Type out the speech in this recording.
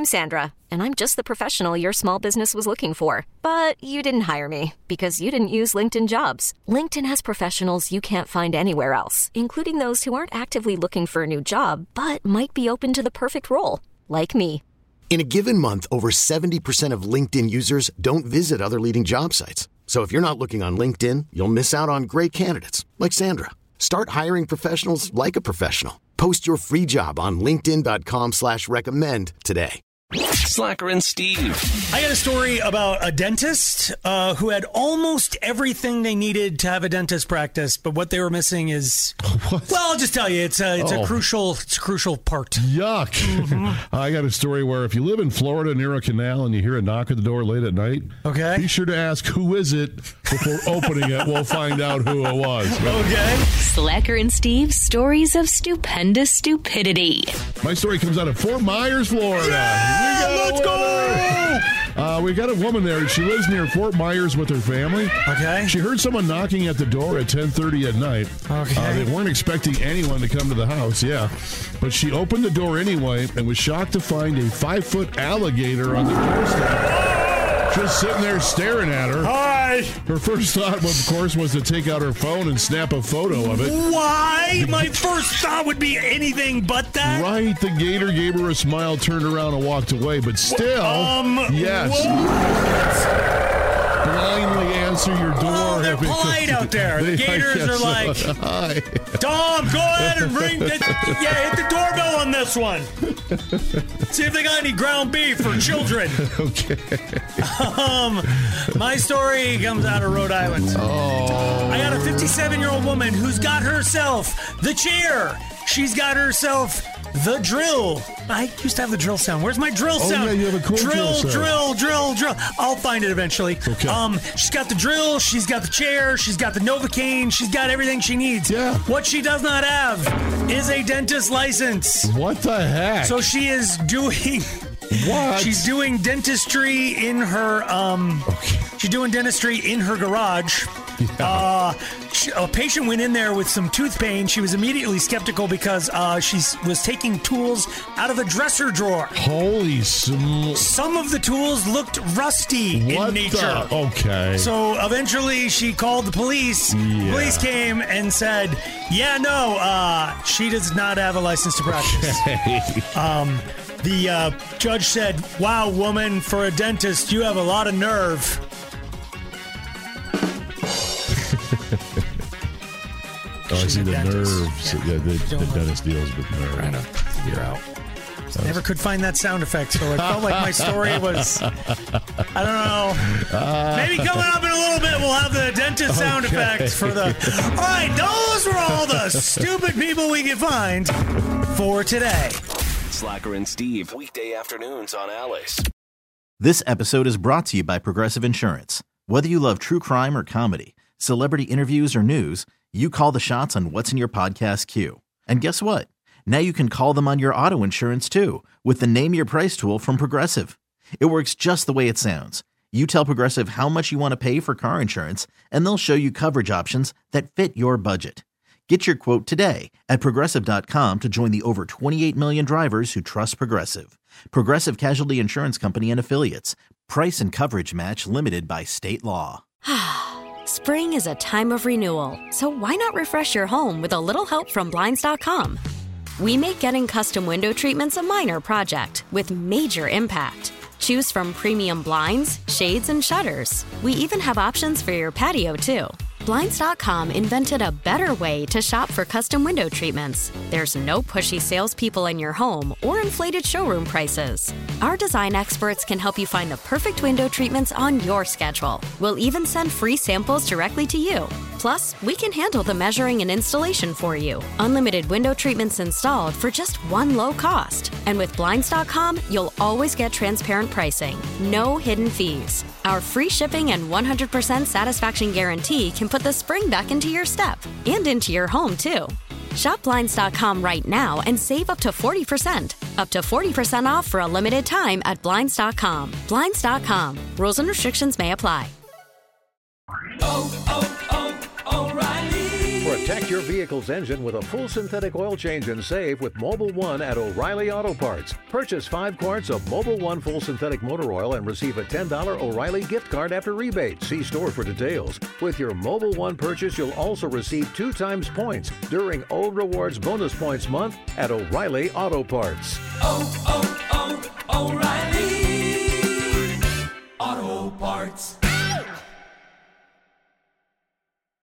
I'm Sandra, and I'm just the professional your small business was looking for. But you didn't hire me because you didn't use LinkedIn Jobs. LinkedIn has professionals you can't find anywhere else, including those who aren't actively looking for a new job, but might be open to the perfect role, like me. In a given month, over 70% of LinkedIn users don't visit other leading job sites. So if you're not looking on LinkedIn, you'll miss out on great candidates like Sandra. Start hiring professionals like a professional. Post your free job on linkedin.com/recommend today. Slacker and Steve. I got a story about a dentist who had almost everything they needed to have a dentist practice, but what they were missing is, well, I'll just tell you, it's a crucial part. Yuck. Mm-hmm. I got a story where if you live in Florida near a canal and you hear a knock at the door late at night, be sure to ask who is it before opening it. We'll find out who it was. Okay. Slacker and Steve's stories of stupendous stupidity. My story comes out of Fort Myers, Florida. Let's go! We got a woman there. She lives near Fort Myers with her family. Okay. She heard someone knocking at the door at 10:30 at night. Okay. They weren't expecting anyone to come to the house, but she opened the door anyway and was shocked to find a 5-foot alligator on the doorstep, just sitting there staring at her. Hi. Her first thought, of course, was to take out her phone and snap a photo of it. Why? My first thought would be anything but that. Right. The gator gave her a smile, turned around, and walked away. But still, yes. Blindly answer your door. Oh, they're polite out there. The gators are like, hi. Tom, go ahead and hit the doorbell on this one. See if they got any ground beef for children. Okay. My story comes out of Rhode Island. I got a 57-year-old woman who's got herself the chair. She's got herself the drill. I used to have the drill sound. Where's my drill sound? Yeah, you have a cool drill sound. Drill. I'll find it eventually. Okay. She's got the drill. She's got the chair. She's got the Novocaine. She's got everything she needs. Yeah. What she does not have is a dentist license. What the heck? So she is doing... What? She's doing dentistry in her She's doing dentistry in her garage. Yeah. A patient went in there with some tooth pain. She was immediately skeptical because she was taking tools out of a dresser drawer. Holy smokes. Some of the tools looked rusty in nature. Okay. So eventually she called the police. Yeah. Police came and said, she does not have a license to practice. The judge said, wow, woman, for a dentist, you have a lot of nerve. I see the nerves. Yeah. The dentist deals with nerves. Trying to figure out. Never could find that sound effect, so it felt like my story was, I don't know. Maybe coming up in a little bit, we'll have the dentist sound effects for the... All right, those were all the stupid people we could find for today. Slacker and Steve, weekday afternoons on Alice. This episode is brought to you by Progressive Insurance. Whether you love true crime or comedy, celebrity interviews or news, you call the shots on what's in your podcast queue. And guess what? Now you can call them on your auto insurance too with the Name Your Price tool from Progressive. It works just the way it sounds. You tell Progressive how much you want to pay for car insurance, and they'll show you coverage options that fit your budget. Get your quote today at Progressive.com to join the over 28 million drivers who trust Progressive. Progressive Casualty Insurance Company and Affiliates. Price and coverage match limited by state law. Spring is a time of renewal, so why not refresh your home with a little help from Blinds.com? We make getting custom window treatments a minor project with major impact. Choose from premium blinds, shades, and shutters. We even have options for your patio, too. Blinds.com invented a better way to shop for custom window treatments. There's no pushy salespeople in your home or inflated showroom prices. Our design experts can help you find the perfect window treatments on your schedule. We'll even send free samples directly to you. Plus, we can handle the measuring and installation for you. Unlimited window treatments installed for just one low cost. And with Blinds.com, you'll always get transparent pricing. No hidden fees. Our free shipping and 100% satisfaction guarantee can put the spring back into your step and into your home, too. Shop Blinds.com right now and save up to 40%. Up to 40% off for a limited time at Blinds.com. Blinds.com. Rules and restrictions may apply. O'Reilly. For a Protect your vehicle's engine with a full synthetic oil change and save with Mobil 1 at O'Reilly Auto Parts. Purchase 5 quarts of Mobil 1 full synthetic motor oil and receive a $10 O'Reilly gift card after rebate. See store for details. With your Mobil 1 purchase, you'll also receive 2 times points during Old Rewards Bonus Points Month at O'Reilly Auto Parts. O'Reilly